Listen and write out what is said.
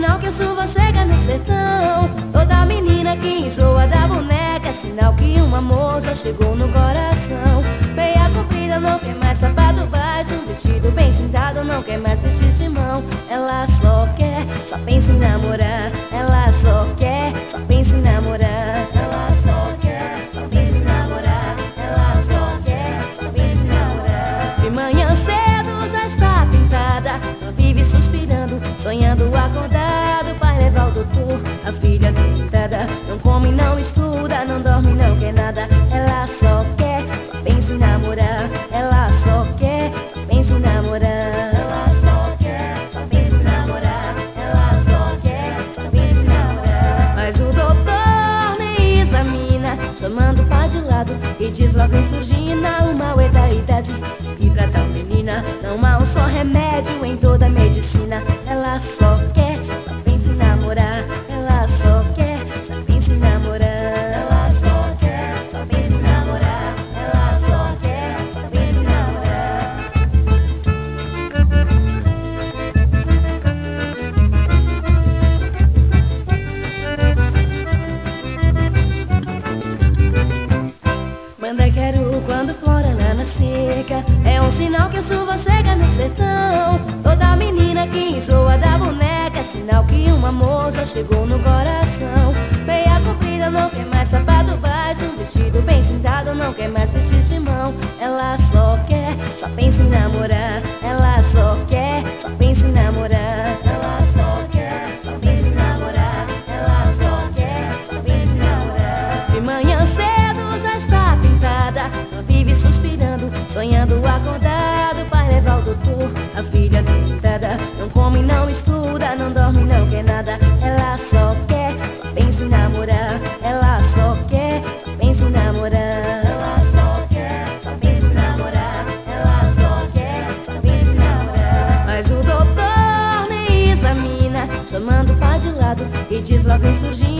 sinal que a chuva chega no sertão. Toda menina que enjoa da boneca é sinal que um amor já chegou no coração. Meia comprida, não quer mais sapato baixo, um vestido bem cintado, não quer mais vestir de mão. Ela só quer, só pensa em namorar. Ela só quer, só pensa em namorar. Ela só quer, só pensa em namorar. Ela só quer, só pensa em namorar. De manhã cedo já está pintada, só vive suspirando, sonhando acordado. Pai levar o doutor, a filha deitada, não come, não estuda, não dorme, não quer nada. Ela só quer, só pensa em namorar. Ela só quer, só pensa em namorar. Ela só quer, só pensa em namorar. Ela só quer, só pensa em namorar. Mas o doutor nem examina, chamando o pai de lado e diz logo em surgina: o mal é da idade, e pra tal menina não há um só remédio em toda a medicina. Ela só quer, só pensa em namorar. Ela só quer, só pensa em namorar. Ela só quer, só pensa em namorar. Ela só quer, só pensa em namorar. Manda quero quando flora lá na seca, é um sinal que a chuva chega no sertão. Toda menina que enjoa da boneca é sinal que um amor já chegou no coração. Meia comprida, não quer mais sapato baixo, um vestido bem cintado, não quer mais vestir de mão. Ela só quer, só pensa em namorar. Ela só quer, só pensa em namorar. Ela só quer, só pensa em namorar. Ela só quer, só pensa em namorar. De manhã cedo já está pintada, só vive suspirando, sonhando acordado. Pai levar o doutor, a filha deitada, não come, não estuda, não dorme, não quer nada. Ela só quer, só pensa em namorar. Ela só quer, só pensa em namorar. Ela só quer, só pensa em namorar. Ela só quer, só pensa em namorar. Mas o doutor nem examina, chamando o pai de lado e diz logo em surgir: